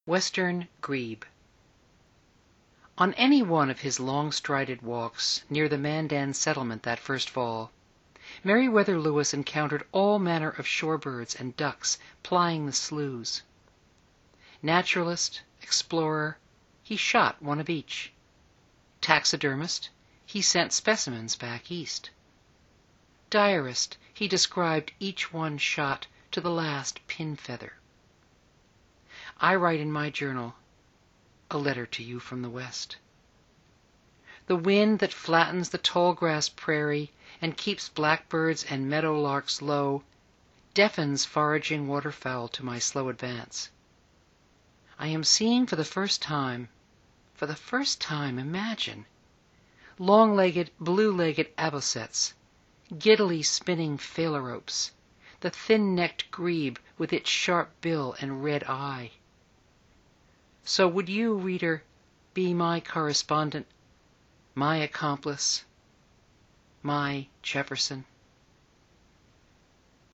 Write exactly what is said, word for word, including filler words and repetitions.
Western Grebe. On any one of his long-strided walks near the Mandan settlement that first fall, Meriwether Lewis encountered all manner of shore birds and ducks plying the sloughs. Naturalist, explorer, he shot one of each. Taxidermist, he sent specimens back east. Diarist, he described each one shot to the last pin feather. I write in my journal a letter to you from the West. The wind that flattens the tall-grass prairie and keeps blackbirds and meadowlarks low deafens foraging waterfowl to my slow advance. I am seeing for the first time, for the first time, imagine, long-legged, blue-legged avocets, giddily spinning phalaropes, the thin-necked grebe with its sharp bill and red eye. So would you, reader, be my correspondent, my accomplice, my Jefferson?